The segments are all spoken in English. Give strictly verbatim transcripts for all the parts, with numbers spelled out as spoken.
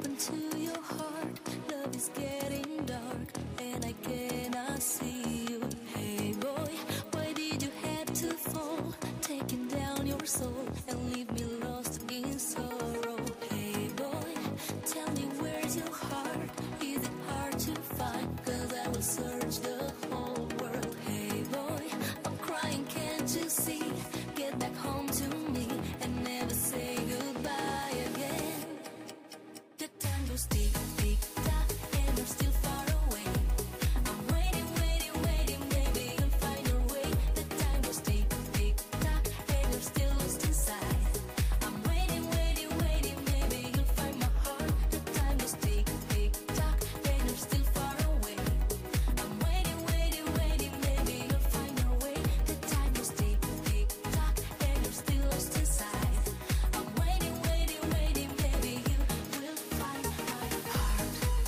happened to your heart? Love is getting dark and I cannot see you. Hey boy, why did you have to fall? Taking down your soul and leave me lost in sorrow. Hey boy, tell me where's your heart? Is it hard to find? Cause I will search the whole world. Hey boy, I'm crying, can't you see? Get back home to me and never say goodbye again. The time goes tick, tick, tock, and I'm still far away. I'm waiting, waiting, waiting, maybe you'll find your way. The time goes tick, tick, tock, and I'm still lost inside. I'm waiting, waiting, waiting, maybe you'll find my heart. The time goes tick, tick, tock, and I'm still far away. I'm waiting, waiting, waiting, maybe you'll find your way. The time goes tick, tick, tock, and I'm still lost inside. I'm waiting, waiting, waiting, maybe you will find my heart.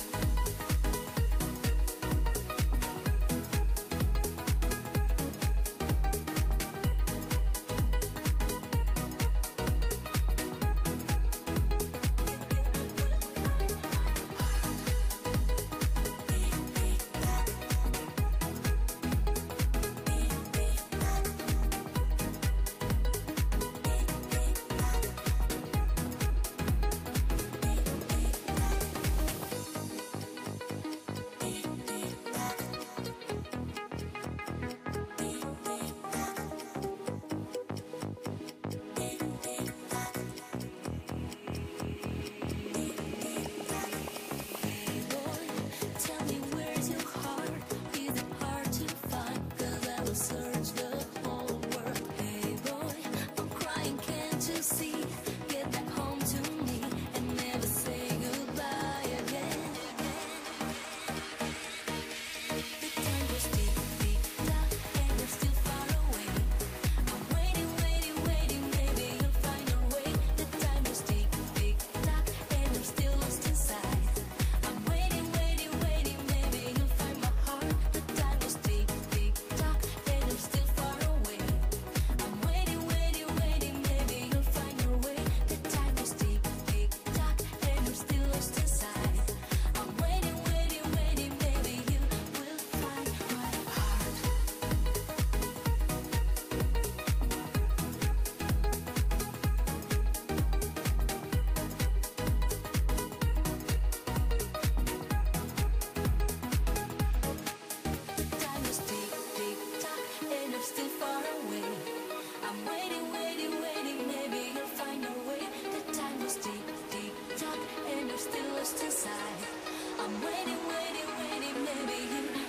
Hey boy, tell me where's your heart? Is it hard to find? Cause I will search the whole world. Hey boy, I'm crying, can't you see? Get back home to me and never say goodbye again. The time goes tick, tick, tock, and I'm still far away. I'm waiting, waiting, waiting, maybe you'll find your way. The time goes tick, tick, tock, and I'm still lost inside. I'm waiting, waiting, waiting, maybe you'll find my heart. The time goes tick, tick, tock, and I'm still far away. I'm waiting, waiting, waiting, maybe you'll find your way. The time goes tick, tick, tock, and I'm still lost inside. I'm waiting, waiting, waiting, maybe you will find my heart. The time goes tick, tick, tock, and I'm still far away. I'm waiting, waiting, waiting, maybe you'll find your way. The time goes tick, tick, tock, and I'm still lost inside. I'm waiting, waiting, waiting, maybe you